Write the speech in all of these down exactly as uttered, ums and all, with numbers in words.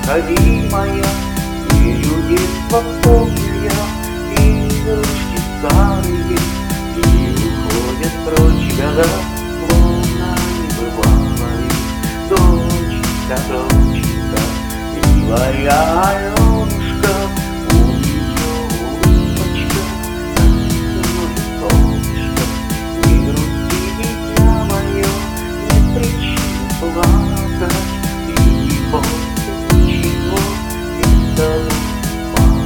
неисходимая, ею детство помню я, и игрушки старые, и уходят прочь года, словно не бывало их. Доченька, доченька, милая Аленушка, у нее улыбочка, как солнышко. Не грусти, дитя мое, нет причин плакать, и не бойся ничего, и с тобой папа.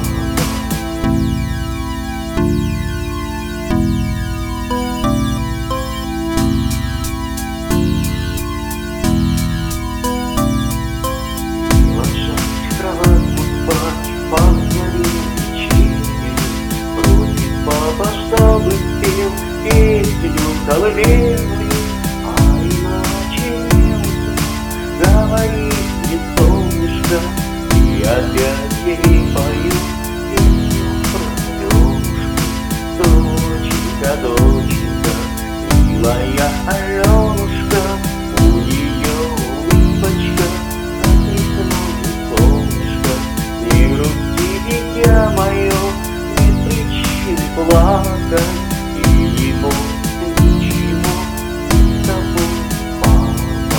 Папа, чтобы пел песню колыбельную, а иначе не усну, говорит мне солнышко, и опять я ей пою песню про Аленушку. Доченька, доченька, милая Аленушка, у нее улыбочка, как рисует солнышко. Не грусти, дитя мое, плакать, и не бойся ничего, с тобой папа.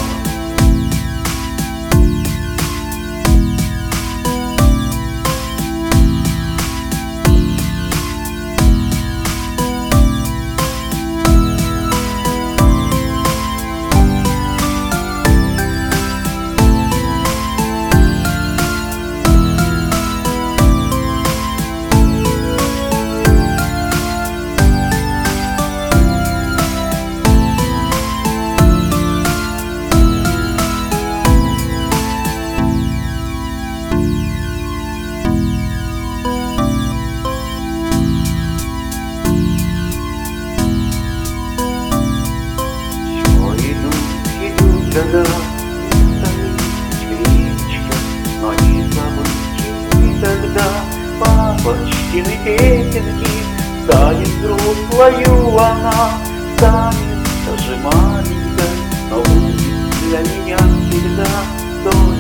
Года стоит речка, но не забыть никогда папочкины песенки. Станет взрослою она, станет даже маленькой, но будет для меня всегда.